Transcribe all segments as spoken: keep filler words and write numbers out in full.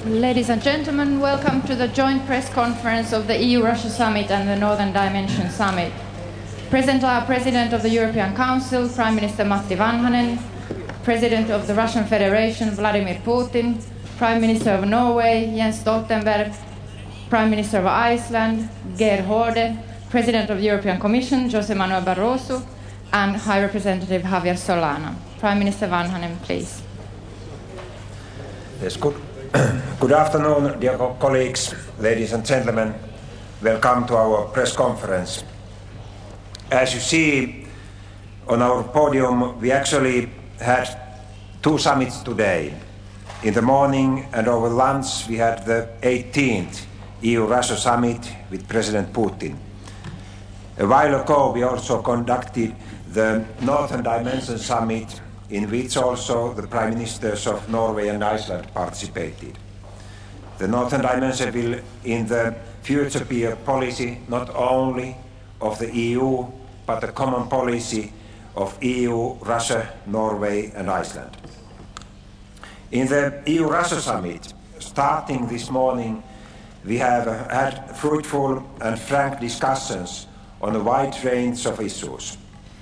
Ladies and gentlemen, welcome to the joint press conference of the E U-Russia Summit and the Northern Dimension Summit. Present are President of the European Council, Prime Minister Matti Vanhanen, President of the Russian Federation, Vladimir Putin, Prime Minister of Norway, Jens Stoltenberg, Prime Minister of Iceland, Geir Horde, President of the European Commission, José Manuel Barroso, and High Representative Javier Solana. Prime Minister Vanhanen, please. Yes, good. Good afternoon, dear colleagues, ladies and gentlemen. Welcome to our press conference. As you see on our podium, we actually had two summits today. In the morning and over lunch, we had the eighteenth E U-Russia summit with President Putin. A while ago, we also conducted the Northern Dimension Summit, in which also the Prime Ministers of Norway and Iceland participated. The Northern Dimension will in the future be a policy not only of the E U, but a common policy of E U, Russia, Norway and Iceland. In the E U-Russia summit, starting this morning, we have had fruitful and frank discussions on a wide range of issues.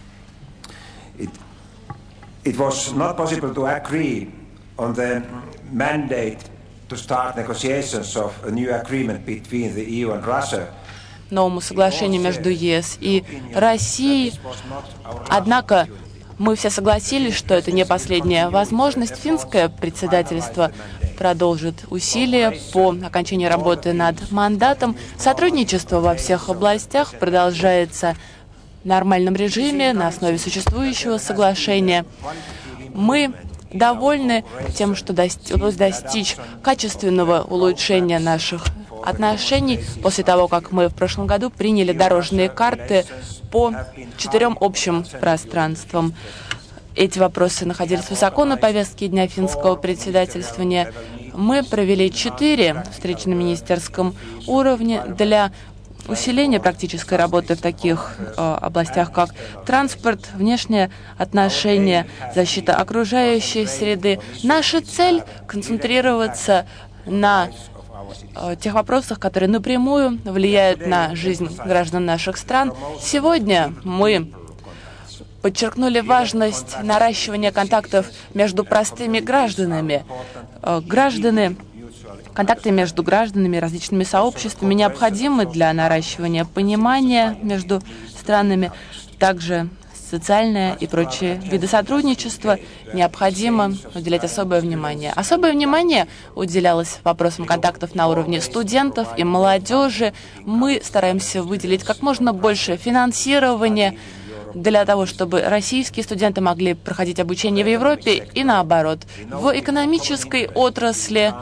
It, it was not possible to agree on the mandate to start negotiations of a new agreement between the E U and Russia. Новому соглашению между ЕС и Россией. Однако мы все согласились, что это не последняя возможность. Финское председательство продолжит усилия по окончанию работы над мандатом. Сотрудничество во всех областях продолжается в нормальном режиме на основе существующего соглашения. Мы довольны тем, что удалось достичь качественного улучшения наших отношений после того, как мы в прошлом году приняли дорожные карты по четырем общим пространствам. Эти вопросы находились высоко на повестке дня финского председательствования. Мы провели четыре встречи на министерском уровне для усиления практической работы в таких э, областях, как транспорт, внешние отношения, защита окружающей среды. Наша цель — концентрироваться на э, тех вопросах, которые напрямую влияют на жизнь граждан наших стран. Сегодня мы подчеркнули важность наращивания контактов между простыми гражданами. Э, граждане Контакты между гражданами и различными сообществами необходимы для наращивания понимания между странами. Также социальное и прочие виды сотрудничества необходимо уделять особое внимание. Особое внимание уделялось вопросам контактов на уровне студентов и молодежи. Мы стараемся выделить как можно больше финансирования для того, чтобы российские студенты могли проходить обучение в Европе и наоборот. В экономической отрасли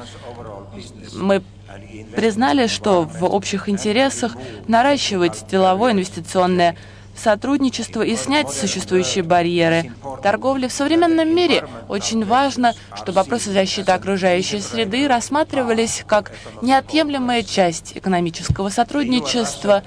мы признали, что в общих интересах наращивать деловое инвестиционное сотрудничество и снять существующие барьеры торговли. В современном мире очень важно, чтобы вопросы защиты окружающей среды рассматривались как неотъемлемая часть экономического сотрудничества.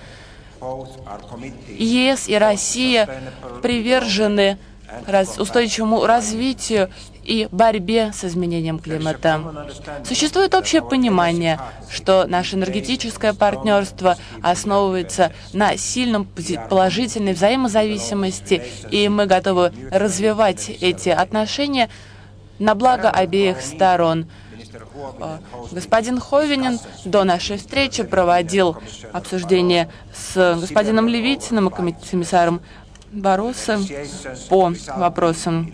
ЕС и Россия привержены устойчивому развитию и борьбе с изменением климата. Существует общее понимание, что наше энергетическое партнерство основывается на сильном положительной взаимозависимости, и мы готовы развивать эти отношения на благо обеих сторон. Господин Ховинин до нашей встречи проводил обсуждение с господином Левитиным и комиссаром Барросо по вопросам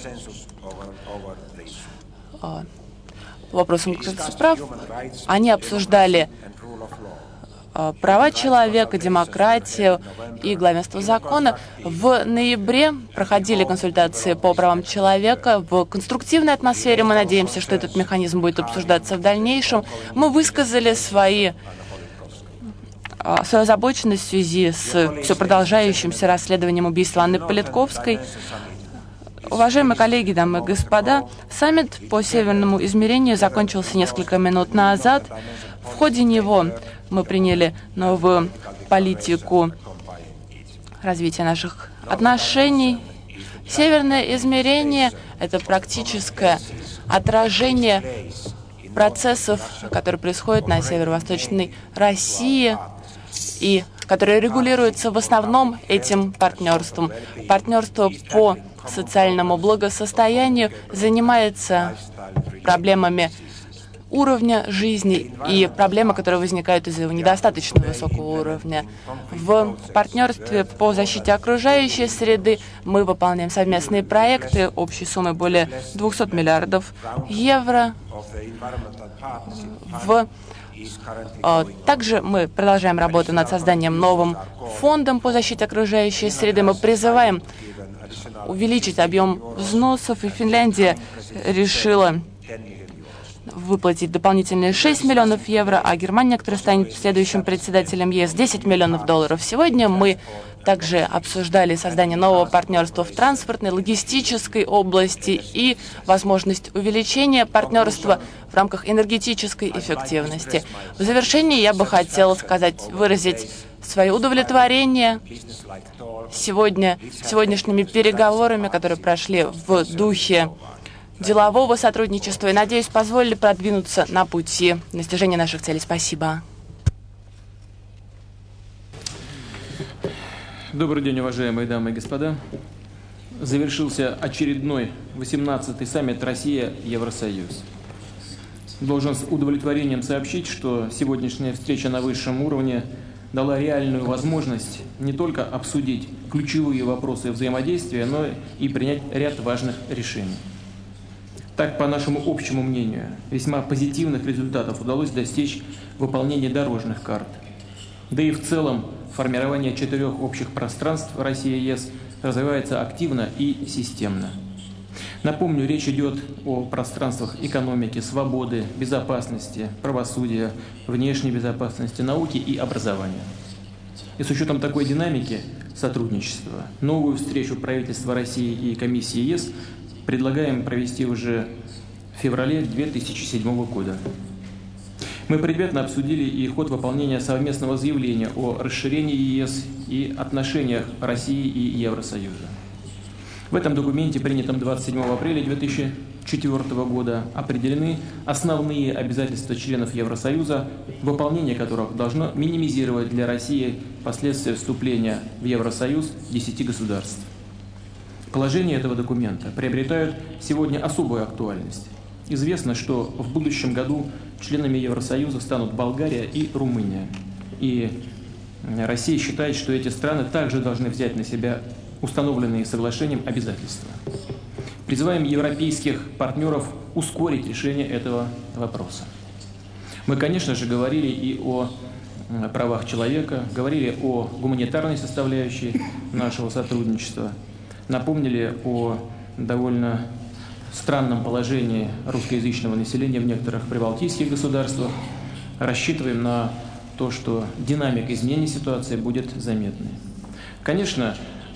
по вопросам прав. Они обсуждали права человека, демократию и главенство закона. В ноябре проходили консультации по правам человека в конструктивной атмосфере. Мы надеемся, что этот механизм будет обсуждаться в дальнейшем. Мы высказали свои свою озабоченность в связи с все продолжающимся расследованием убийства Анны Политковской. Уважаемые коллеги, дамы и господа, саммит по северному измерению закончился несколько минут назад. В ходе него мы приняли новую политику развития наших отношений. Северное измерение — это практическое отражение процессов, которые происходят на северо-восточной России и которые регулируются в основном этим партнерством. Партнерство по социальному благосостоянию занимается проблемами уровня жизни и проблемы, которые возникают из-за его недостаточно высокого уровня. В партнерстве по защите окружающей среды мы выполняем совместные проекты общей суммой более двухсот миллиардов евро. В Также мы продолжаем работу над созданием новым фондом по защите окружающей среды. Мы призываем увеличить объем взносов, и Финляндия решила выплатить дополнительные шесть миллионов евро, а Германия, которая станет следующим председателем ЕС, десять миллионов долларов. Сегодня мы также обсуждали создание нового партнерства в транспортной, логистической области и возможность увеличения партнерства в рамках энергетической эффективности. В завершении я бы хотела сказать, выразить свое удовлетворение сегодня, сегодняшними переговорами, которые прошли в духе делового сотрудничества и, надеюсь, позволили продвинуться на пути достижения наших целей. Спасибо. Добрый день, уважаемые дамы и господа. Завершился очередной восемнадцатый саммит Россия-Евросоюз. Должен с удовлетворением сообщить, что сегодняшняя встреча на высшем уровне дала реальную возможность не только обсудить ключевые вопросы взаимодействия, но и принять ряд важных решений. Так, по нашему общему мнению, весьма позитивных результатов удалось достичь выполнения дорожных карт. Да и в целом формирование четырех общих пространств Россия-ЕС развивается активно и системно. Напомню, речь идет о пространствах экономики, свободы, безопасности, правосудия, внешней безопасности, науки и образования. И с учетом такой динамики сотрудничества, новую встречу правительства России и комиссии ЕС предлагаем провести уже в феврале две тысячи седьмого года. Мы предметно обсудили и ход выполнения совместного заявления о расширении ЕС и отношениях России и Евросоюза. В этом документе, принятом двадцать седьмого апреля две тысячи четвёртого года, определены основные обязательства членов Евросоюза, выполнение которых должно минимизировать для России последствия вступления в Евросоюз десяти государств. Положения этого документа приобретают сегодня особую актуальность. Известно, что в будущем году членами Евросоюза станут Болгария и Румыния. И Россия считает, что эти страны также должны взять на себя установленные соглашением обязательства. Призываем европейских партнеров ускорить решение этого вопроса. Мы, конечно же, говорили и о правах человека, говорили о гуманитарной составляющей нашего сотрудничества, напомнили о довольно странном положении русскоязычного населения в некоторых прибалтийских государствах. Рассчитываем на то, что динамика изменения ситуации будет заметной. Конечно,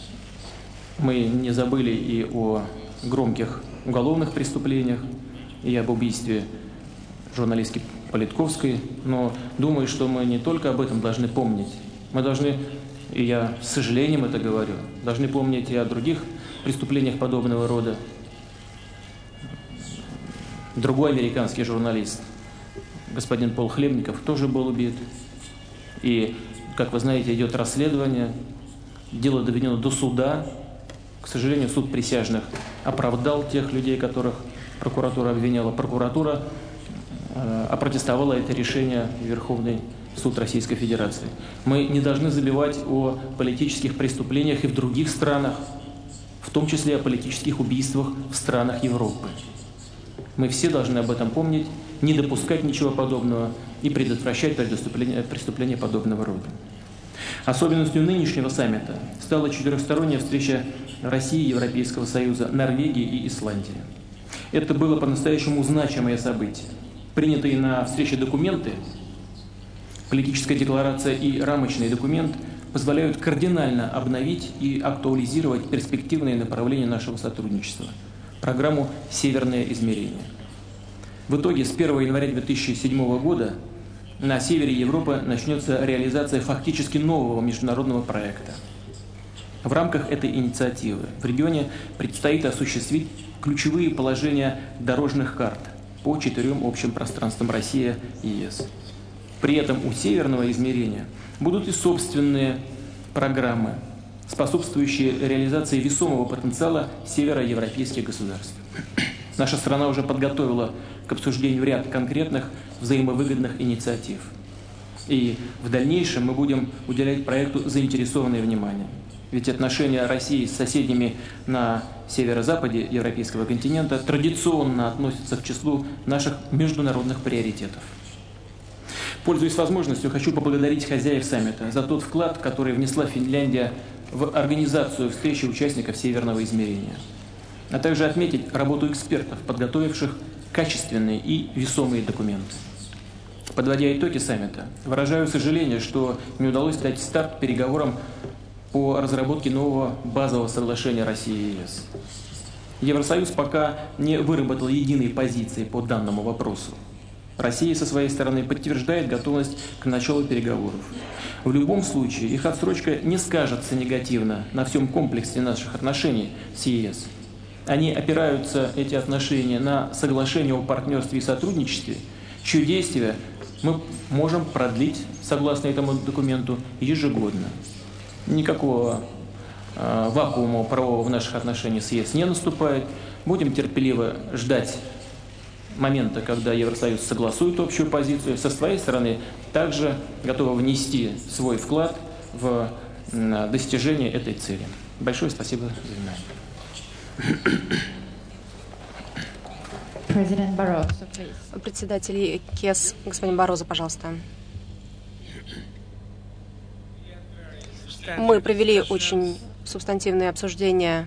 мы не забыли и о громких уголовных преступлениях, и об убийстве журналистки Политковской, но думаю, что мы не только об этом должны помнить. Мы должны, и я с сожалением это говорю, должны помнить и о других преступлениях подобного рода. Другой американский журналист, господин Пол Хлебников, тоже был убит. И, как вы знаете, идет расследование, дело доведено до суда. К сожалению, суд присяжных оправдал тех людей, которых прокуратура обвиняла. Прокуратура э, опротестовала это решение Верховный суд Российской Федерации. Мы не должны забывать о политических преступлениях и в других странах, в том числе о политических убийствах в странах Европы. Мы все должны об этом помнить, не допускать ничего подобного и предотвращать преступления, преступления подобного рода. Особенностью нынешнего саммита стала четырехсторонняя встреча России, Европейского Союза, Норвегии и Исландии. Это было по-настоящему значимое событие. Принятые на встрече документы, политическая декларация и рамочный документ позволяют кардинально обновить и актуализировать перспективные направления нашего сотрудничества. Программу «Северное измерение». В итоге с первого января две тысячи седьмого года на севере Европы начнется реализация фактически нового международного проекта. В рамках этой инициативы в регионе предстоит осуществить ключевые положения дорожных карт, по четырем общим пространствам Россия и ЕС. При этом у северного измерения будут и собственные программы, способствующие реализации весомого потенциала североевропейских государств. Наша страна уже подготовила к обсуждению ряд конкретных взаимовыгодных инициатив. И в дальнейшем мы будем уделять проекту заинтересованное внимание. Ведь отношения России с соседями на северо-западе европейского континента традиционно относятся к числу наших международных приоритетов. Пользуясь возможностью, хочу поблагодарить хозяев саммита за тот вклад, который внесла Финляндия в организацию встречи участников Северного измерения, а также отметить работу экспертов, подготовивших качественные и весомые документы. Подводя итоги саммита, выражаю сожаление, что не удалось дать старт переговорам по разработке нового базового соглашения России и ЕС. Евросоюз пока не выработал единой позиции по данному вопросу. Россия со своей стороны подтверждает готовность к началу переговоров. В любом случае, их отсрочка не скажется негативно на всем комплексе наших отношений с ЕС. Они опираются, эти отношения, на соглашение о партнерстве и сотрудничестве, чье действие мы можем продлить, согласно этому документу, ежегодно. Никакого э, вакуума правового в наших отношениях с ЕС не наступает. Будем терпеливо ждать момента, когда Евросоюз согласует общую позицию. Со своей стороны также готова внести свой вклад в э, достижение этой цели. Большое спасибо за внимание. Президент Барозо, Председатель КЕС, господин Барозо, пожалуйста. Мы провели очень субстантивные обсуждения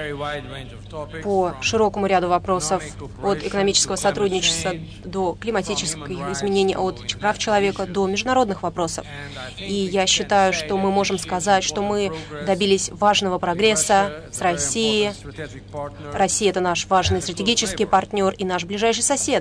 по широкому ряду вопросов, от экономического сотрудничества до климатических изменений, от прав человека до международных вопросов. И я считаю, что мы можем сказать, что мы добились важного прогресса с Россией. Россия — это наш важный стратегический партнер и наш ближайший сосед.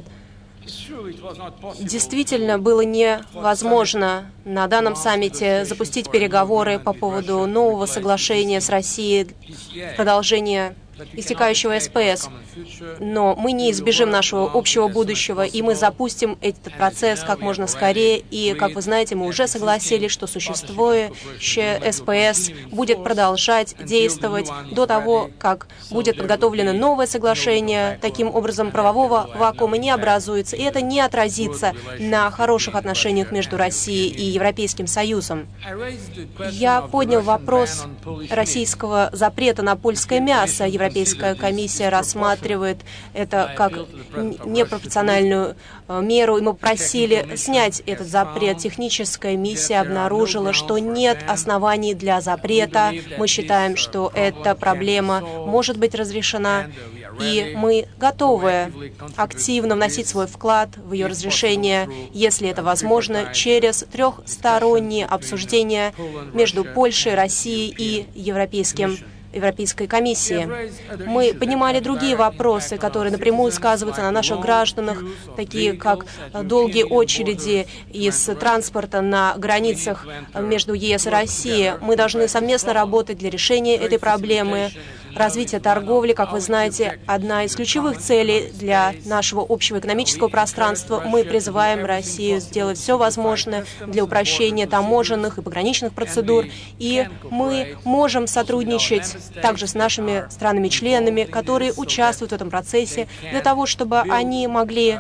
Действительно, было невозможно на данном саммите запустить переговоры по поводу нового соглашения с Россией, продолжения истекающего СПС. Но мы не избежим нашего общего будущего, и мы запустим этот процесс как можно скорее. И, как вы знаете, мы уже согласились, что существующее СПС будет продолжать действовать до того, как будет подготовлено новое соглашение. Таким образом, правового вакуума не образуется, и это не отразится на хороших отношениях между Россией и Европейским Союзом. Я поднял вопрос российского запрета на польское мясо. Европейская комиссия рассматривает это как непропорциональную меру, и мы просили снять этот запрет. Техническая миссия обнаружила, что нет оснований для запрета. Мы считаем, что эта проблема может быть разрешена, и мы готовы активно вносить свой вклад в ее разрешение, если это возможно, через трехсторонние обсуждения между Польшей, Россией и Европейским Европейской комиссии. Мы поднимали другие вопросы, которые напрямую сказываются на наших гражданах, такие как долгие очереди из транспорта на границах между ЕС и Россией. Мы должны совместно работать для решения этой проблемы. Развитие торговли, как вы знаете, одна из ключевых целей для нашего общего экономического пространства. Мы призываем Россию сделать все возможное для упрощения таможенных и пограничных процедур, и мы можем сотрудничать также с нашими странами-членами, которые участвуют в этом процессе, для того, чтобы они могли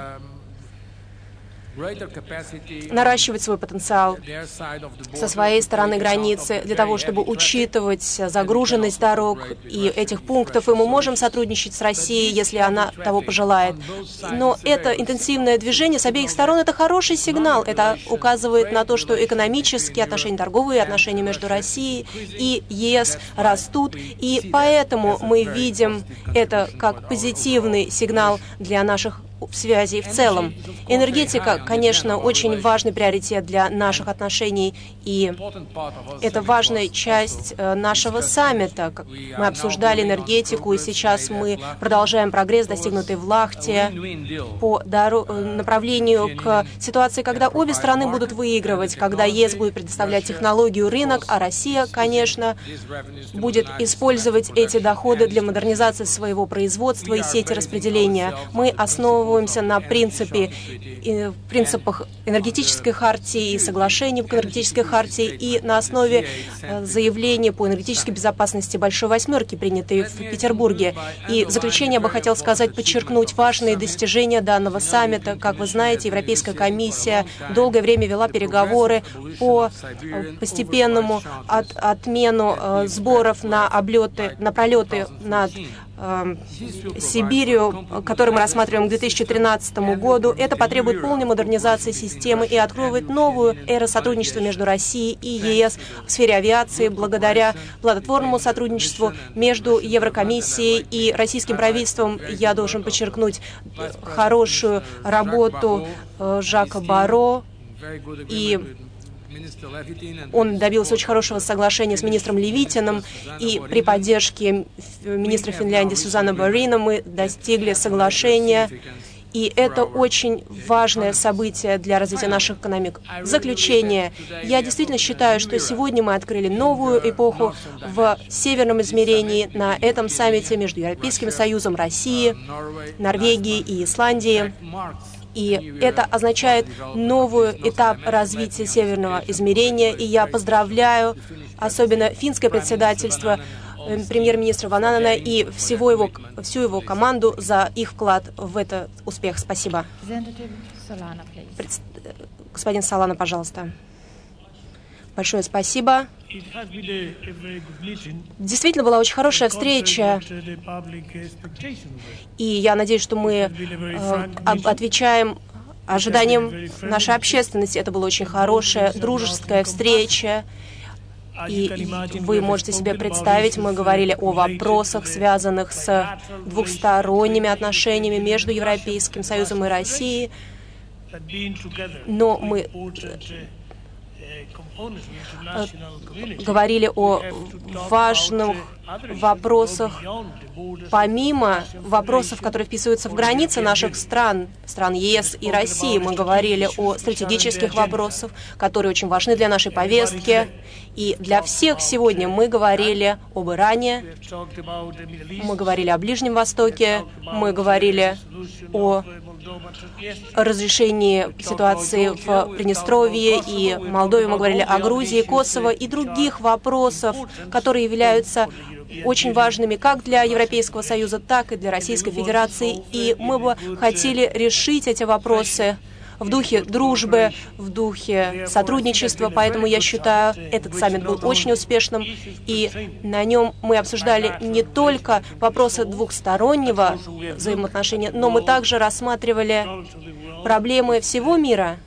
наращивать свой потенциал со своей стороны границы, для того, чтобы учитывать загруженность дорог и этих пунктов. И мы можем сотрудничать с Россией, если она того пожелает. Но это интенсивное движение с обеих сторон — это хороший сигнал. Это указывает на то, что экономические отношения, торговые отношения между Россией и ЕС растут. И поэтому мы видим это как позитивный сигнал для наших связей в целом. Энергетика, конечно, очень важный приоритет для наших отношений, и это важная часть нашего саммита. Мы обсуждали энергетику, и сейчас мы продолжаем прогресс, достигнутый в Лахте, по направлению к ситуации, когда обе страны будут выигрывать, когда ЕС будет предоставлять технологию, рынок, а Россия, конечно, будет использовать эти доходы для модернизации своего производства и сети распределения. Мы основываем основываемся на принципе, и, принципах энергетической хартии и соглашений по энергетической хартии и на основе заявления по энергетической безопасности Большой Восьмерки, принятой в Петербурге. И в заключение я бы хотел сказать, подчеркнуть важные достижения данного саммита. Как вы знаете, Европейская комиссия долгое время вела переговоры по постепенному от, отмену э, сборов на облеты, на пролеты над э, Сибирью, который мы рассматриваем к две тысячи тринадцатому году. Это потребует полной модернизации системы и откроет новую эру сотрудничества между Россией и ЕС в сфере авиации благодаря плодотворному сотрудничеству между Еврокомиссией и российским правительством. Я должен подчеркнуть хорошую работу э, Жака Барро, и он добился очень хорошего соглашения с министром Левитиным, и при поддержке министра Финляндии Сузана Барина мы достигли соглашения, и это очень важное событие для развития наших экономик. В заключение, я действительно считаю, что сегодня мы открыли новую эпоху в северном измерении на этом саммите между Европейским Союзом, Россией, Норвегией и Исландией. И это означает новый этап развития северного измерения. И я поздравляю особенно финское председательство, премьер-министра Вананена и всего его, всю его команду за их вклад в этот успех. Спасибо. Пред... Господин Солана, пожалуйста. Большое спасибо. Действительно, была очень хорошая встреча, и я надеюсь, что мы э, отвечаем ожиданиям нашей общественности. Это была очень хорошая, дружеская встреча, и вы можете себе представить, мы говорили о вопросах, связанных с двухсторонними отношениями между Европейским Союзом и Россией, но мы говорили о важных вопросах, помимо вопросов, которые вписываются в границы наших стран, стран ЕС и России. Мы говорили о стратегических вопросах, которые очень важны для нашей повестки. И для всех сегодня мы говорили об Иране, мы говорили о Ближнем Востоке, мы говорили о разрешении ситуации в Приднестровье и Молдове, мы говорили о Грузии, Косово и других вопросов, которые являются очень важными как для Европейского Союза, так и для Российской Федерации. И мы бы хотели решить эти вопросы в духе дружбы, в духе сотрудничества. Поэтому я считаю, этот саммит был очень успешным, и на нем мы обсуждали не только вопросы двухстороннего взаимоотношения, но мы также рассматривали проблемы всего мира.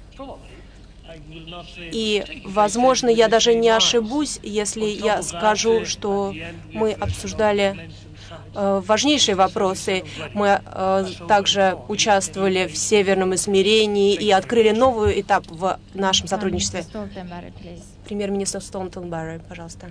И, возможно, я даже не ошибусь, если я скажу, что мы обсуждали э, важнейшие вопросы. Мы э, также участвовали в северном измерении и открыли новый этап в нашем сотрудничестве. Премьер-министр Столтенберг, пожалуйста.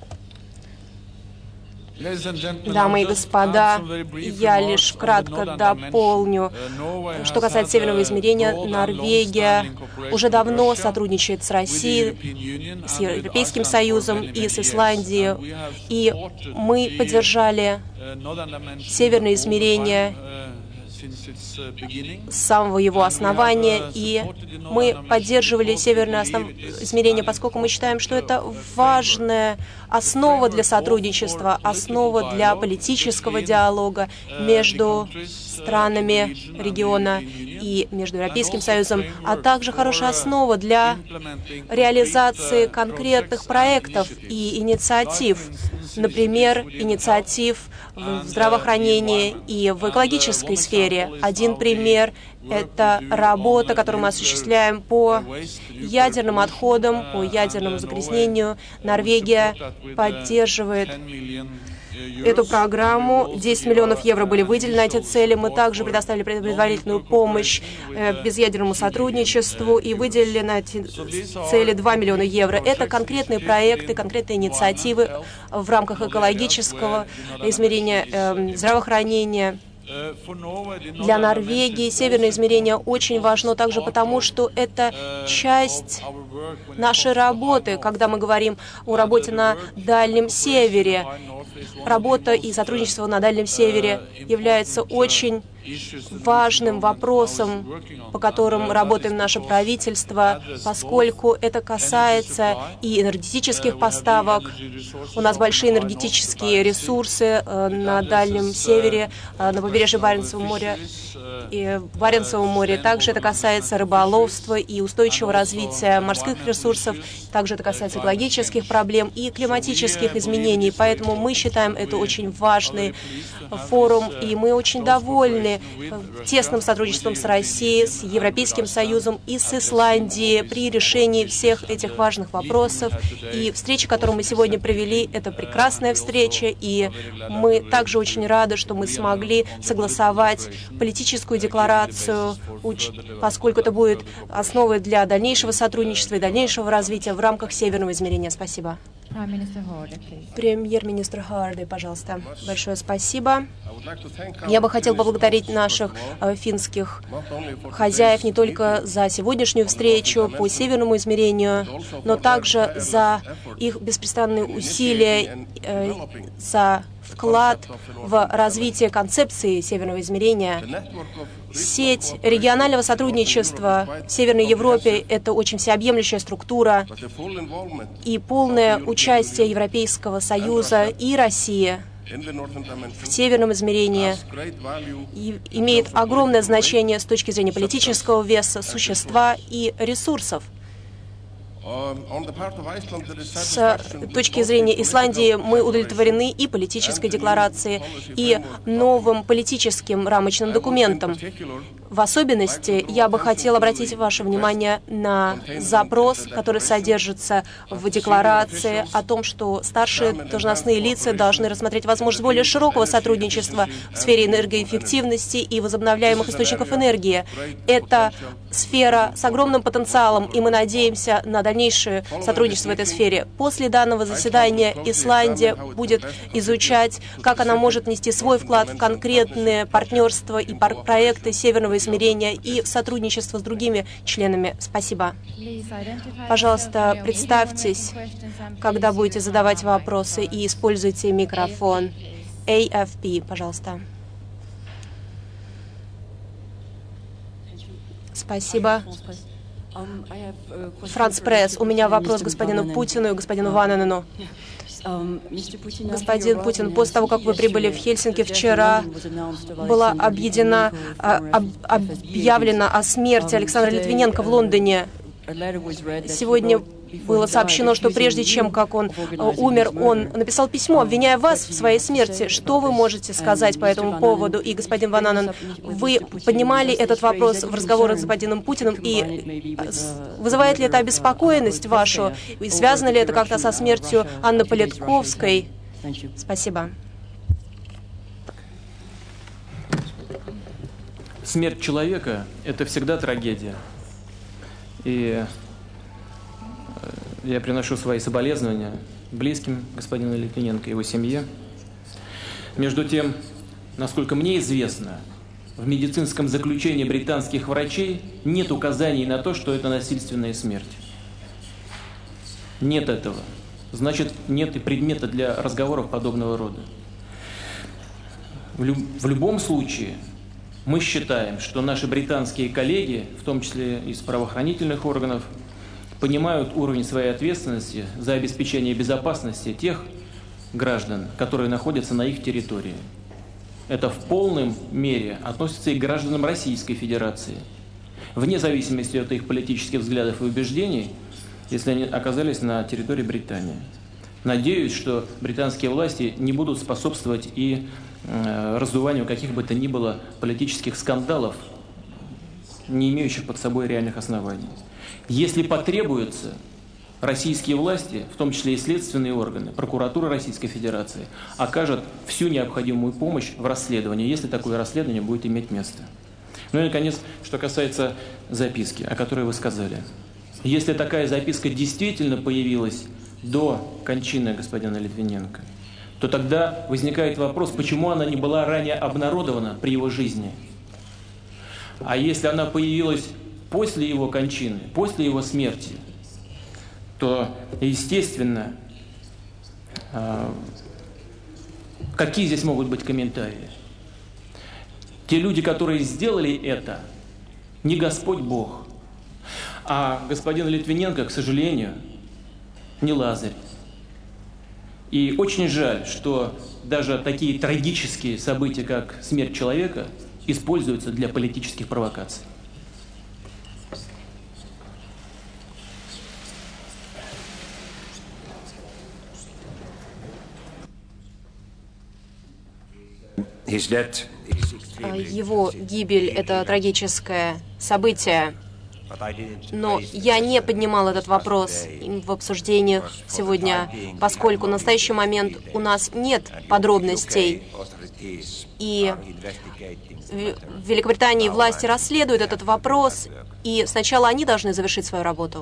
Дамы и господа, я лишь кратко дополню. Что касается северного измерения, Норвегия уже давно сотрудничает с Россией, с Европейским Союзом и с Исландией. И мы поддержали северное измерение с самого его основания, и мы поддерживали северное основ... измерение, поскольку мы считаем, что это важная основа для сотрудничества, основа для политического диалога между странами региона и между Европейским Союзом, а также хорошая основа для реализации конкретных проектов и инициатив, например, инициатив в здравоохранении и в экологической сфере. Один пример — это работа, которую мы осуществляем по ядерным отходам, по ядерному загрязнению. Норвегия поддерживает эту программу. десять миллионов евро были выделены на эти цели. Мы также предоставили предварительную помощь безъядерному сотрудничеству и выделили на эти цели два миллиона евро. Это конкретные проекты, конкретные инициативы в рамках экологического измерения, э, здравоохранения. Для Норвегии северное измерение очень важно также потому, что это часть нашей работы, когда мы говорим о работе на Дальнем Севере. Работа и сотрудничество на Дальнем Севере является очень важным вопросам, по которым работаем наше правительство, поскольку это касается и энергетических поставок. У нас большие энергетические ресурсы на Дальнем Севере, на побережье Баренцевого моря и Баренцевого моря. Также это касается рыболовства и устойчивого развития морских ресурсов. Также это касается экологических проблем и климатических изменений. Поэтому мы считаем это очень важный форум, и мы очень довольны тесным сотрудничеством с Россией, с Европейским Союзом и с Исландией при решении всех этих важных вопросов. И встреча, которую мы сегодня провели, это прекрасная встреча, и мы также очень рады, что мы смогли согласовать политическую декларацию, поскольку это будет основой для дальнейшего сотрудничества и дальнейшего развития в рамках Северного измерения. Спасибо. Премьер-министр Харди, пожалуйста. Большое спасибо. Я бы хотел поблагодарить наших э, финских хозяев не только за сегодняшнюю встречу по Северному измерению, но также за их беспрестанные усилия, э, за вклад в развитие концепции Северного измерения. Сеть регионального сотрудничества в Северной Европе – это очень всеобъемлющая структура, и полное участие Европейского Союза и России в Северном измерении имеет огромное значение с точки зрения политического веса, существа и ресурсов. С точки зрения Исландии мы удовлетворены и политической декларацией, и новым политическим рамочным документом. В особенности я бы хотел обратить ваше внимание на запрос, который содержится в декларации о том, что старшие должностные лица должны рассмотреть возможность более широкого сотрудничества в сфере энергоэффективности и возобновляемых источников энергии. Это сфера с огромным потенциалом, и мы надеемся на дальнейшее сотрудничество в этой сфере. После данного заседания Исландия будет изучать, как она может внести свой вклад в конкретные партнерства и пар- проекты Северного измерения и в сотрудничество с другими членами. Спасибо. Пожалуйста, представьтесь, когда будете задавать вопросы, и используйте микрофон. эй эф пи, пожалуйста. Спасибо. Франц Пресс. У меня вопрос к господину Путину и господину Вананену. Господин Путин, после того, как вы прибыли в Хельсинки вчера, была объедена, об, объявлена о смерти Александра Литвиненко в Лондоне. Сегодня было сообщено, что прежде чем как он умер, он написал письмо, обвиняя вас в своей смерти. Что вы можете сказать по этому поводу? И, господин Вананен, вы поднимали этот вопрос в разговорах с господином Путиным, и вызывает ли это обеспокоенность вашу? И связано ли это как-то со смертью Анны Политковской? Спасибо. Смерть человека – это всегда трагедия. И я приношу свои соболезнования близким господину Литвиненко и его семье. Между тем, насколько мне известно, в медицинском заключении британских врачей нет указаний на то, что это насильственная смерть. Нет этого. Значит, нет и предмета для разговоров подобного рода. В, люб в любом случае, мы считаем, что наши британские коллеги, в том числе из правоохранительных органов, понимают уровень своей ответственности за обеспечение безопасности тех граждан, которые находятся на их территории. Это в полной мере относится и к гражданам Российской Федерации, вне зависимости от их политических взглядов и убеждений, если они оказались на территории Британии. Надеюсь, что британские власти не будут способствовать и э, раздуванию каких бы то ни было политических скандалов, не имеющих под собой реальных оснований. Если потребуется, российские власти, в том числе и следственные органы, прокуратура Российской Федерации, окажут всю необходимую помощь в расследовании, если такое расследование будет иметь место. Ну и, наконец, что касается записки, о которой вы сказали. Если такая записка действительно появилась до кончины господина Литвиненко, то тогда возникает вопрос, почему она не была ранее обнародована при его жизни. А если она появилась после его кончины, после его смерти, то, естественно, какие здесь могут быть комментарии? Те люди, которые сделали это, не Господь Бог, а господин Литвиненко, к сожалению, не Лазарь. И очень жаль, что даже такие трагические события, как смерть человека, используются для политических провокаций. Его гибель — это трагическое событие. Но я не поднимал этот вопрос в обсуждениях сегодня, поскольку в настоящий момент у нас нет подробностей. И в Великобритании власти расследуют этот вопрос, и сначала они должны завершить свою работу.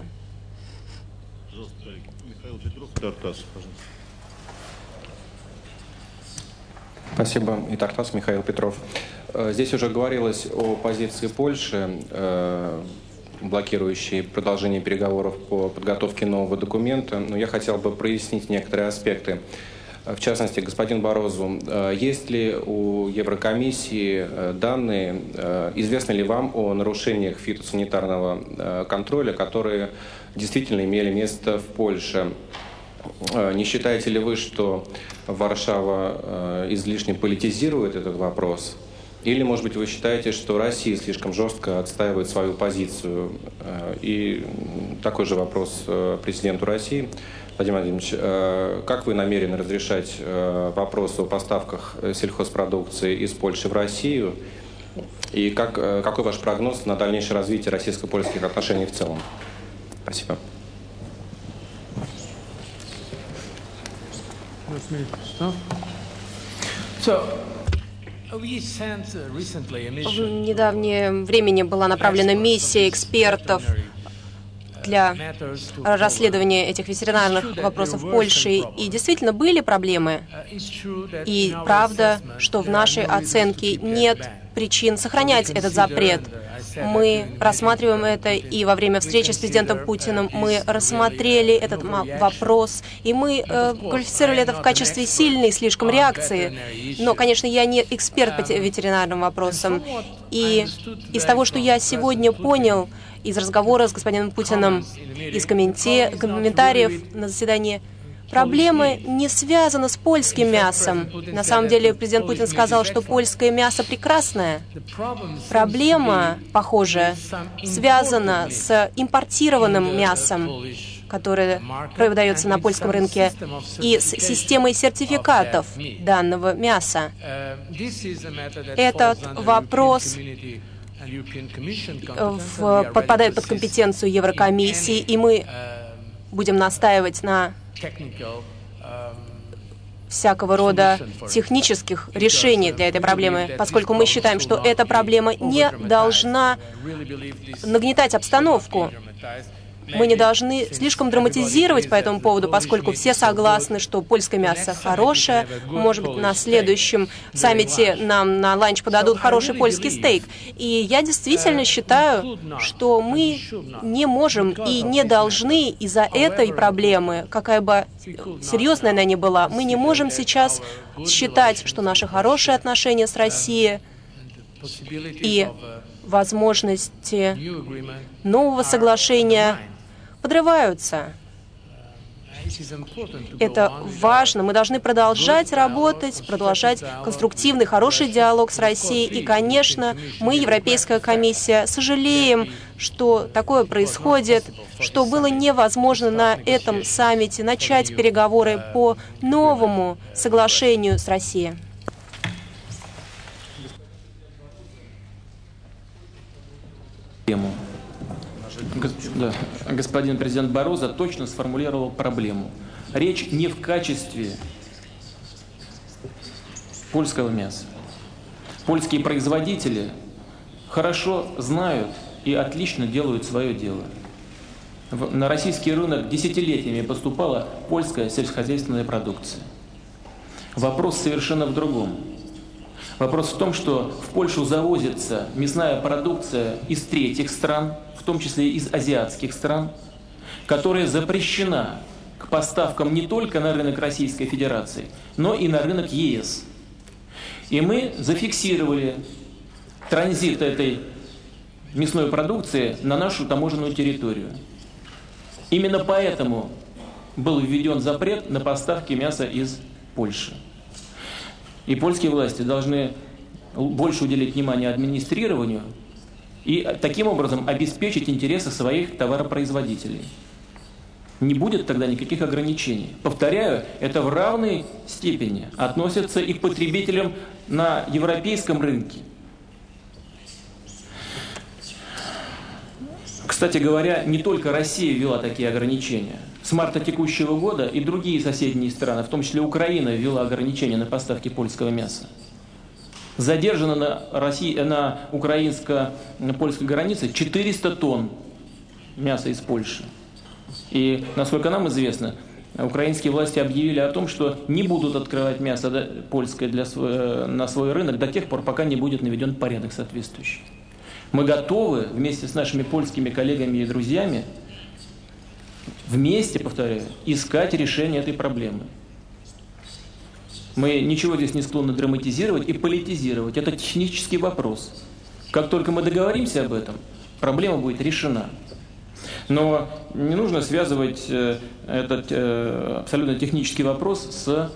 Спасибо. И Тартас, Михаил Петров. Здесь уже говорилось о позиции Польши, блокирующей продолжение переговоров по подготовке нового документа, но я хотел бы прояснить некоторые аспекты. В частности, господин Барозу, есть ли у Еврокомиссии данные, известно ли вам о нарушениях фитосанитарного контроля, которые действительно имели место в Польше? Не считаете ли вы, что Варшава излишне политизирует этот вопрос? Или, может быть, вы считаете, что Россия слишком жестко отстаивает свою позицию? И такой же вопрос президенту России. Владимир Владимирович, как вы намерены разрешать вопросы о поставках сельхозпродукции из Польши в Россию? И как, какой ваш прогноз на дальнейшее развитие российско-польских отношений в целом? Спасибо. В недавнее времени была направлена миссия экспертов для расследования этих ветеринарных вопросов в Польше. И действительно были проблемы. И правда, что в нашей оценке нет причин сохранять этот запрет. Мы рассматриваем это, и во время встречи с президентом Путиным мы рассмотрели этот вопрос, и мы э, квалифицировали это в качестве сильной слишком реакции. Но, конечно, я не эксперт по ветеринарным вопросам. И из того, что я сегодня понял из разговора с господином Путиным, из комменте... комментариев на заседании, проблема не связана с польским мясом. На самом деле, президент Путин сказал, что польское мясо прекрасное. Проблема, похоже, связана с импортированным мясом, которое продается на польском рынке, и с системой сертификатов данного мяса. Этот вопрос в, подпадает под компетенцию Еврокомиссии, и мы будем настаивать на всякого рода технических решений для этой проблемы, поскольку мы считаем, что эта проблема не должна нагнетать обстановку. Мы не должны слишком драматизировать по этому поводу, поскольку все согласны, что польское мясо хорошее. Может быть, на следующем саммите нам на ланч подадут хороший польский стейк. И я действительно считаю, что мы не можем и не должны из-за этой проблемы, какая бы серьезная она ни была, мы не можем сейчас считать, что наши хорошие отношения с Россией и возможности нового соглашения подрываются. Это важно. Мы должны продолжать работать, продолжать конструктивный, хороший диалог с Россией. И, конечно, мы, Европейская комиссия, сожалеем, что такое происходит, что было невозможно на этом саммите начать переговоры по новому соглашению с Россией. Да. Господин президент Барозу точно сформулировал проблему. Речь не в качестве польского мяса. Польские производители хорошо знают и отлично делают свое дело. На российский рынок десятилетиями поступала польская сельскохозяйственная продукция. Вопрос совершенно в другом. Вопрос в том, что в Польшу завозится мясная продукция из третьих стран, в том числе из азиатских стран, которая запрещена к поставкам не только на рынок Российской Федерации, но и на рынок ЕС. И мы зафиксировали транзит этой мясной продукции на нашу таможенную территорию. Именно поэтому был введен запрет на поставки мяса из Польши. И польские власти должны больше уделить внимание администрированию и таким образом обеспечить интересы своих товаропроизводителей. Не будет тогда никаких ограничений. Повторяю, это в равной степени относится и к потребителям на европейском рынке. Кстати говоря, не только Россия ввела такие ограничения. С марта текущего года и другие соседние страны, в том числе Украина, ввела ограничения на поставки польского мяса. Задержано на, России, на украинско-польской границе четыреста тонн мяса из Польши. И, насколько нам известно, украинские власти объявили о том, что не будут открывать мясо польское для, на свой рынок до тех пор, пока не будет наведен порядок соответствующий. Мы готовы вместе с нашими польскими коллегами и друзьями, вместе, повторяю, искать решение этой проблемы. Мы ничего здесь не склонны драматизировать и политизировать. Это технический вопрос. Как только мы договоримся об этом, проблема будет решена. Но не нужно связывать этот абсолютно технический вопрос с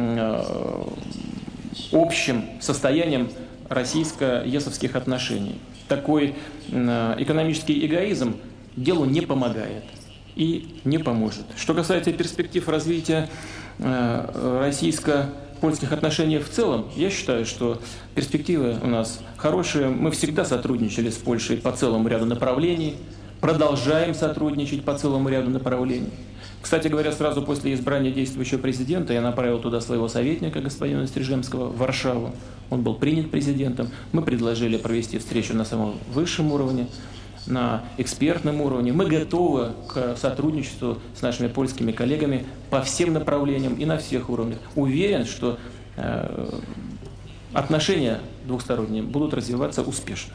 общим состоянием российско-есовских отношений. Такой экономический эгоизм делу не помогает и не поможет. Что касается перспектив развития российско-польских отношений в целом, я считаю, что перспективы у нас хорошие. Мы всегда сотрудничали с Польшей по целому ряду направлений, продолжаем сотрудничать по целому ряду направлений. Кстати говоря, сразу после избрания действующего президента я направил туда своего советника, господина Стрижемского, в Варшаву. Он был принят президентом. Мы предложили провести встречу на самом высшем уровне, на экспертном уровне. Мы готовы к сотрудничеству с нашими польскими коллегами по всем направлениям и на всех уровнях. Уверен, что э, отношения двухсторонние будут развиваться успешно.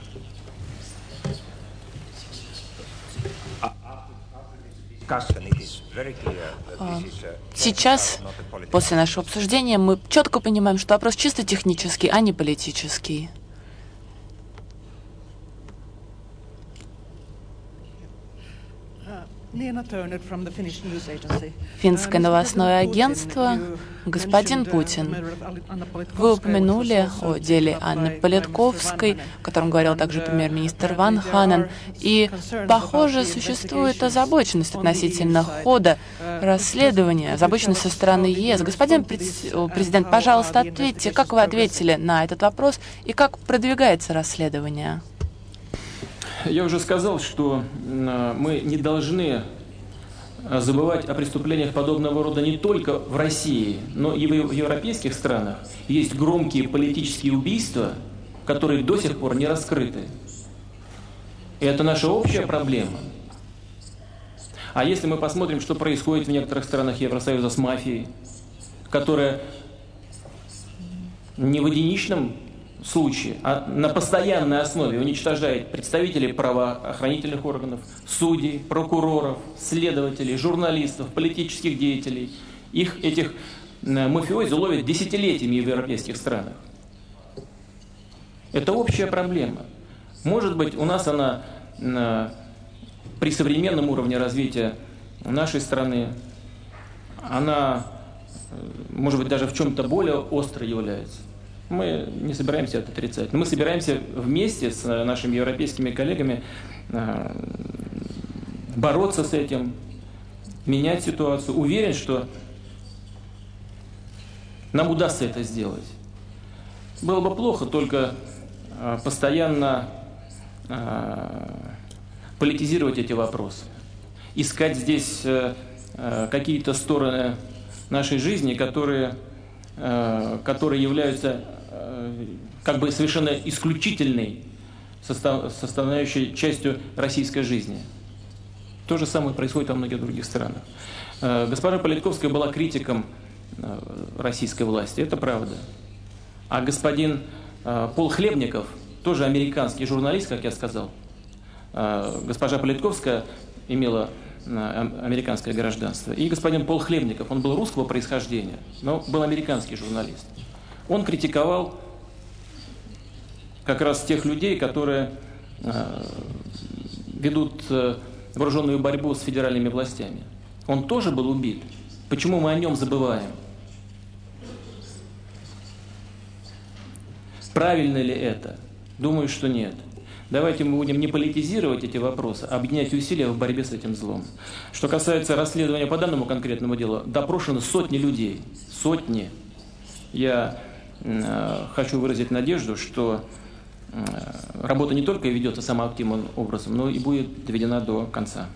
Сейчас, после нашего обсуждения, мы четко понимаем, что вопрос чисто технический, а не политический. Финское новостное агентство. Господин Путин, вы упомянули о деле Анны Политковской, о котором говорил также премьер-министр Ван Ханен, и, похоже, существует озабоченность относительно хода расследования, озабоченность со стороны ЕС. Господин президент, пожалуйста, ответьте, как вы ответили на этот вопрос и как продвигается расследование? Я уже сказал, что мы не должны забывать о преступлениях подобного рода не только в России, но и в европейских странах. Есть громкие политические убийства, которые до сих пор не раскрыты. И это наша общая проблема. А если мы посмотрим, что происходит в некоторых странах Евросоюза с мафией, которая не в единичном случае, а на постоянной основе уничтожает представителей правоохранительных органов, судей, прокуроров, следователей, журналистов, политических деятелей. Их, этих мафиози, ловят десятилетиями в европейских странах. Это общая проблема. Может быть, у нас она на, при современном уровне развития нашей страны, она, может быть, даже в чем-то более острой является. Мы не собираемся это отрицать. Но мы собираемся вместе с нашими европейскими коллегами бороться с этим, менять ситуацию. Уверен, что нам удастся это сделать. Было бы плохо только постоянно политизировать эти вопросы, искать здесь какие-то стороны нашей жизни, которые, которые являются как бы совершенно исключительной составляющей частью российской жизни. То же самое происходит во многих других странах. Госпожа Политковская была критиком российской власти, это правда. А господин Пол Хлебников, тоже американский журналист, как я сказал, госпожа Политковская имела американское гражданство, и господин Пол Хлебников, он был русского происхождения, но был американский журналист. Он критиковал как раз тех людей, которые э, ведут э, вооруженную борьбу с федеральными властями. Он тоже был убит. Почему мы о нем забываем? Правильно ли это? Думаю, что нет. Давайте мы будем не политизировать эти вопросы, а объединять усилия в борьбе с этим злом. Что касается расследования по данному конкретному делу, допрошено сотни людей. Сотни. Я э, хочу выразить надежду, что э, работа не только ведется самоактивным образом, но и будет доведена до конца.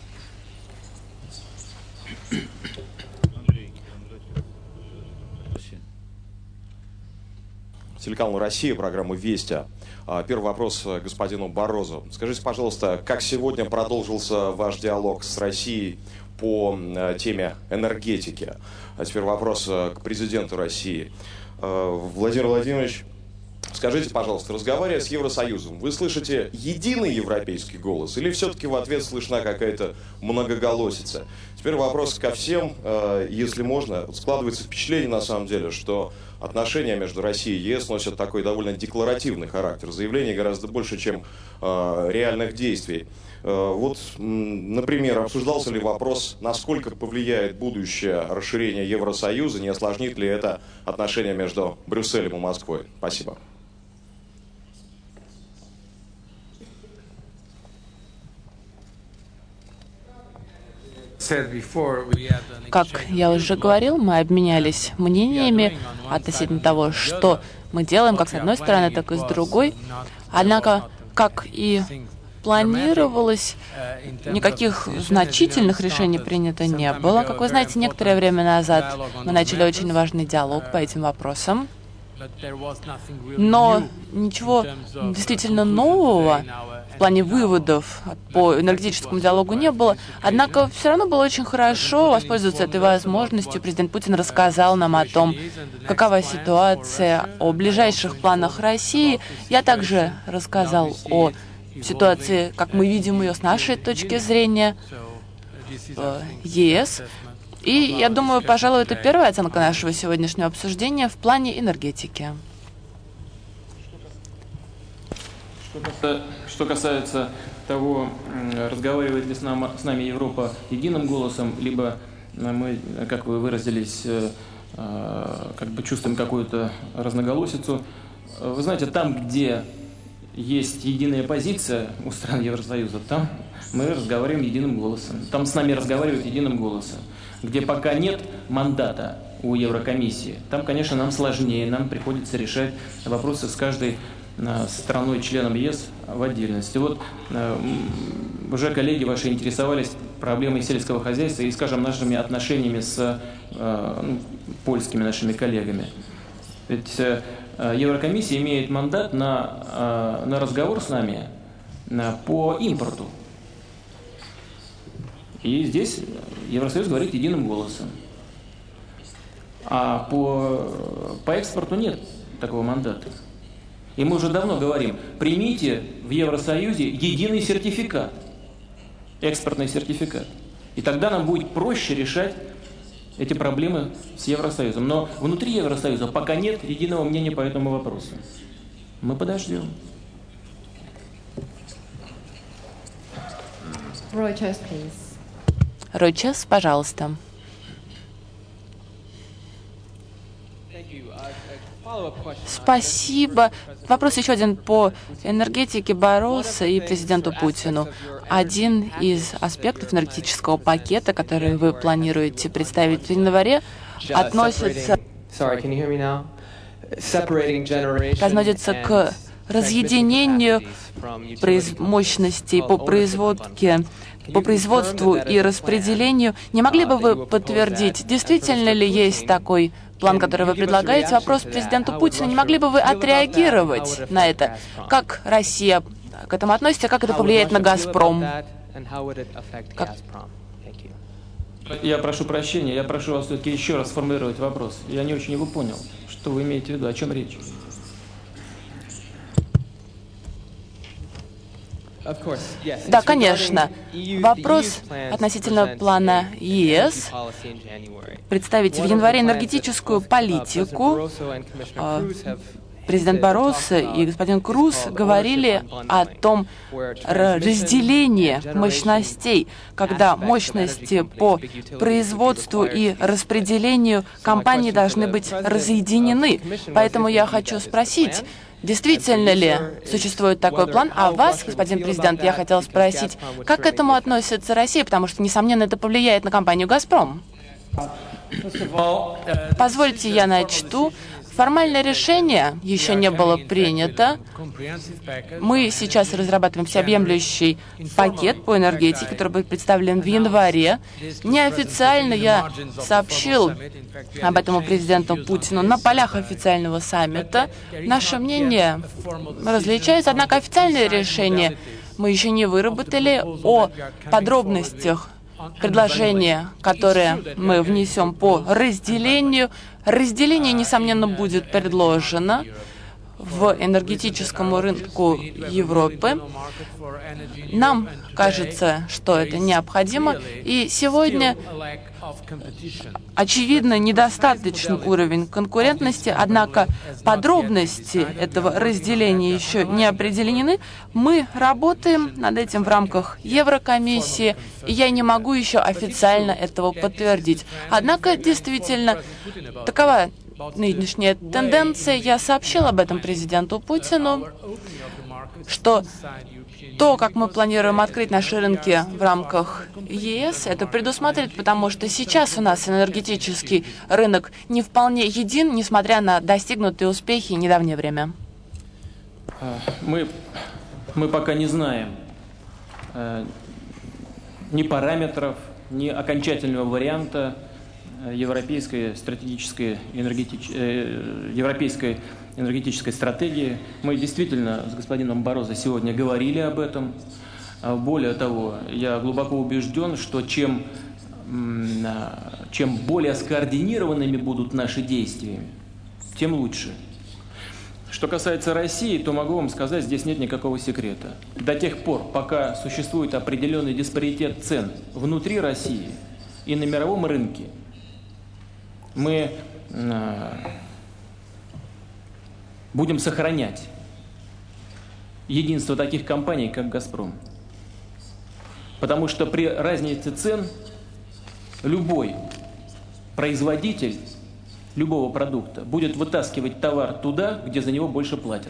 Телеканал «Россия», программа «Вести». Первый вопрос господину Баррозу. Скажите, пожалуйста, как сегодня продолжился ваш диалог с Россией по теме энергетики? А теперь вопрос к президенту России. Владимир Владимирович, скажите, пожалуйста, разговаривая с Евросоюзом, вы слышите единый европейский голос или все-таки в ответ слышна какая-то многоголосица? Теперь вопрос ко всем, если можно. Складывается впечатление, на самом деле, что отношения между Россией и ЕС носят такой довольно декларативный характер. Заявлений гораздо больше, чем э, реальных действий. Э, вот, например, обсуждался ли вопрос, насколько повлияет будущее расширение Евросоюза, не осложнит ли это отношения между Брюсселем и Москвой? Спасибо. Как я уже говорил, мы обменялись мнениями относительно того, что мы делаем как с одной стороны, так и с другой. Однако, как и планировалось, никаких значительных решений принято не было. Как вы знаете, некоторое время назад мы начали очень важный диалог по этим вопросам. Но ничего действительно нового в плане выводов по энергетическому диалогу не было. Однако все равно было очень хорошо воспользоваться этой возможностью. Президент Путин рассказал нам о том, какова ситуация, о ближайших планах России. Я также рассказал о ситуации, как мы видим ее с нашей точки зрения, в ЕС. И я думаю, пожалуй, это первая оценка нашего сегодняшнего обсуждения в плане энергетики. Что касается того, разговаривает ли с нами, с нами Европа единым голосом, либо мы, как вы выразились, как бы чувствуем какую-то разноголосицу. Вы знаете, там, где есть единая позиция у стран Евросоюза, там мы разговариваем единым голосом. Там с нами разговаривают единым голосом. Где пока нет мандата у Еврокомиссии, там, конечно, нам сложнее, нам приходится решать вопросы с каждой страной-членом ЕС в отдельности. Вот уже коллеги ваши интересовались проблемой сельского хозяйства и, скажем, нашими отношениями с ну, польскими нашими коллегами. Ведь Еврокомиссия имеет мандат на, на разговор с нами по импорту. И здесь Евросоюз говорит единым голосом. А по, по экспорту нет такого мандата. И мы уже давно говорим, примите в Евросоюзе единый сертификат, экспортный сертификат. И тогда нам будет проще решать эти проблемы с Евросоюзом. Но внутри Евросоюза пока нет единого мнения по этому вопросу. Мы подождем. Roy Chess, please. Рой Чес, пожалуйста. Спасибо. Вопрос еще один по энергетике Барроса и президенту Путину. Один из аспектов энергетического пакета, который вы планируете представить в январе, относится, относится к разъединению произ... мощностей по производке, по производству и распределению. Не могли бы вы подтвердить, действительно ли есть такой план, который вы предлагаете? Вопрос президенту Путину. Не могли бы вы отреагировать на это? Как Россия к этому относится? Как это повлияет на «Газпром»? Как... Я прошу прощения, я прошу вас все-таки еще раз сформулировать вопрос. Я не очень его понял. Что вы имеете в виду? О чем речь? Да, конечно. Вопрос относительно плана ЕС представить в январе энергетическую политику. президент Барроso и господин Круз говорили о том разделении мощностей, когда мощности по производству и распределению компаний должны быть разъединены. Поэтому я хочу спросить, действительно ли существует такой план? А вас, господин президент, я хотела спросить, как к этому относится Россия, потому что, несомненно, это повлияет на компанию «Газпром». Позвольте, я начну. Формальное решение еще не было принято. Мы сейчас разрабатываем всеобъемлющий пакет по энергетике, который будет представлен в январе. Неофициально я сообщил об этом президенту Путину на полях официального саммита. Наше мнение различается, однако официальное решение мы еще не выработали. О подробностях предложения, которые мы внесем по разделению. Разделение, несомненно, будет предложено в энергетическому рынку Европы. Нам кажется, что это необходимо, и сегодня очевидно недостаточный уровень конкурентности, однако подробности этого разделения еще не определены. Мы работаем над этим в рамках Еврокомиссии, и я не могу еще официально этого подтвердить. Однако, действительно, такова нынешняя тенденция. Я сообщил об этом президенту Путину, что то, как мы планируем открыть наши рынки в рамках ЕС, это предусматривает, потому что сейчас у нас энергетический рынок не вполне един, несмотря на достигнутые успехи в недавнее время. Мы, мы пока не знаем э, ни параметров, ни окончательного варианта европейской стратегической энергетич... э, европейской энергетической стратегии. Мы действительно с господином Баррозо сегодня говорили об этом. Более того, я глубоко убежден, что чем, чем более скоординированными будут наши действия, тем лучше. Что касается России, то могу вам сказать, здесь нет никакого секрета. До тех пор, пока существует определенный диспаритет цен внутри России и на мировом рынке, мы будем сохранять единство таких компаний, как «Газпром». Потому что при разнице цен любой производитель любого продукта будет вытаскивать товар туда, где за него больше платят.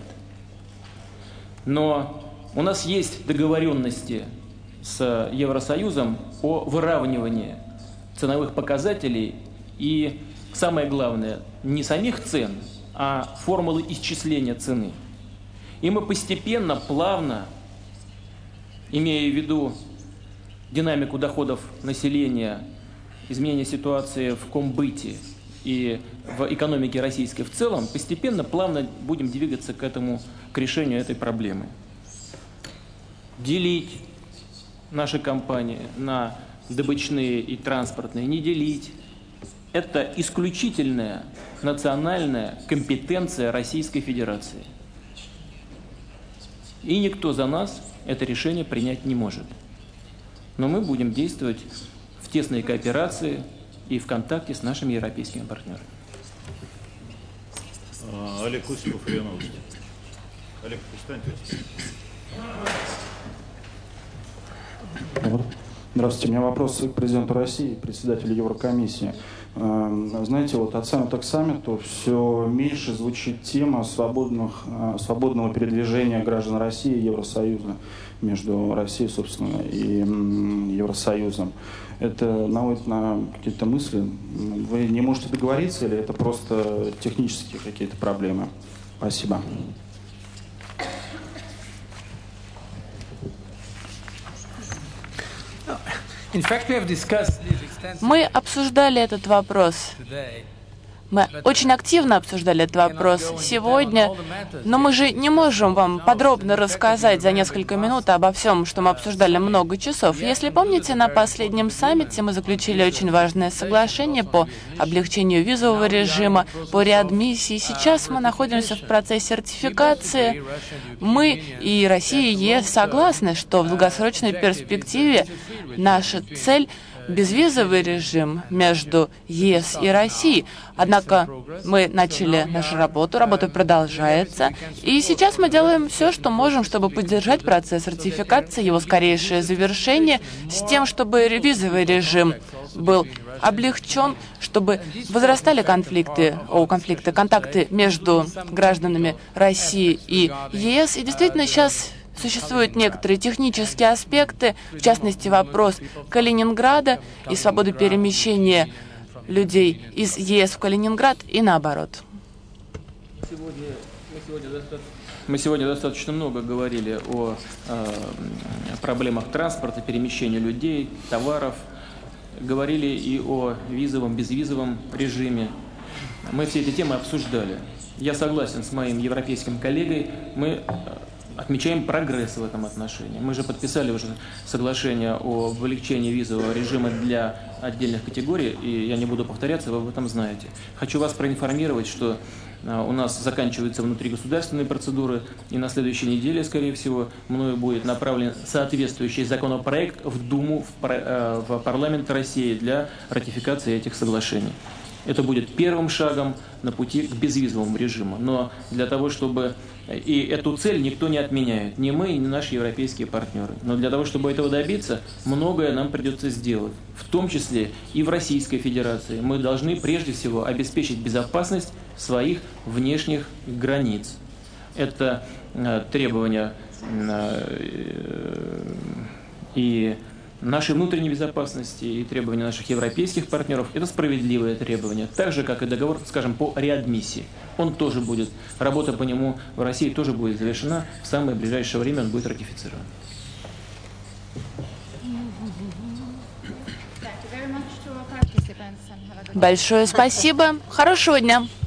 Но у нас есть договоренности с Евросоюзом о выравнивании ценовых показателей и, самое главное, не самих цен, а формулы исчисления цены. И мы постепенно, плавно, имея в виду динамику доходов населения, изменение ситуации в комбыте и в экономике российской в целом, постепенно, плавно будем двигаться к этому, к решению этой проблемы. Делить наши компании на добычные и транспортные, не делить. Это исключительная национальная компетенция Российской Федерации. И никто за нас это решение принять не может. Но мы будем действовать в тесной кооперации и в контакте с нашими европейскими партнерами. Олег Осипов, РИА Новости. Олег, встаньте. Здравствуйте. У меня вопрос к президенту России, председателю Еврокомиссии. Знаете, вот от саммита к саммиту все меньше звучит тема свободных, свободного передвижения граждан России и Евросоюза, между Россией, собственно, и Евросоюзом. Это наводит на какие-то мысли. Вы не можете договориться или это просто технические какие-то проблемы? Спасибо. Мы обсуждали этот вопрос. Мы очень активно обсуждали этот вопрос сегодня, но мы же не можем вам подробно рассказать за несколько минут обо всем, что мы обсуждали много часов. Если помните, на последнем саммите мы заключили очень важное соглашение по облегчению визового режима, по реадмиссии. Сейчас мы находимся в процессе ратификации. Мы и Россия и ЕС согласны, что в долгосрочной перспективе наша цель безвизовый режим между ЕС и Россией. Однако мы начали нашу работу, работа продолжается, и сейчас мы делаем все, что можем, чтобы поддержать процесс ратификации, его скорейшее завершение, с тем, чтобы визовый режим был облегчен, чтобы возрастали конфликты, о, конфликты, контакты между гражданами России и ЕС. И действительно сейчас существуют некоторые технические аспекты, в частности вопрос Калининграда и свободы перемещения людей из ЕС в Калининград и наоборот. Сегодня, мы, сегодня достаточно, мы сегодня достаточно много говорили о э, проблемах транспорта, перемещения людей, товаров. Говорили и о визовом, безвизовом режиме. Мы все эти темы обсуждали. Я согласен с моим европейским коллегой, мы отмечаем прогресс в этом отношении. Мы же подписали уже соглашение о облегчении визового режима для отдельных категорий, и я не буду повторяться, вы об этом знаете. Хочу вас проинформировать, что у нас заканчиваются внутригосударственные процедуры, и на следующей неделе, скорее всего, мною будет направлен соответствующий законопроект в Думу, в, в парламент России для ратификации этих соглашений. Это будет первым шагом на пути к безвизовому режиму. Но для того, чтобы... И эту цель никто не отменяет, ни мы, ни наши европейские партнеры. Но для того, чтобы этого добиться, многое нам придется сделать. В том числе и в Российской Федерации. Мы должны прежде всего обеспечить безопасность своих внешних границ. Это э, требования э, и нашей внутренней безопасности, и требования наших европейских партнеров. Это справедливые требования. Так же, как и договор, скажем, по реадмиссии. Он тоже будет, работа по нему в России тоже будет завершена. В самое ближайшее время он будет ратифицирован. Большое спасибо. Хорошего дня.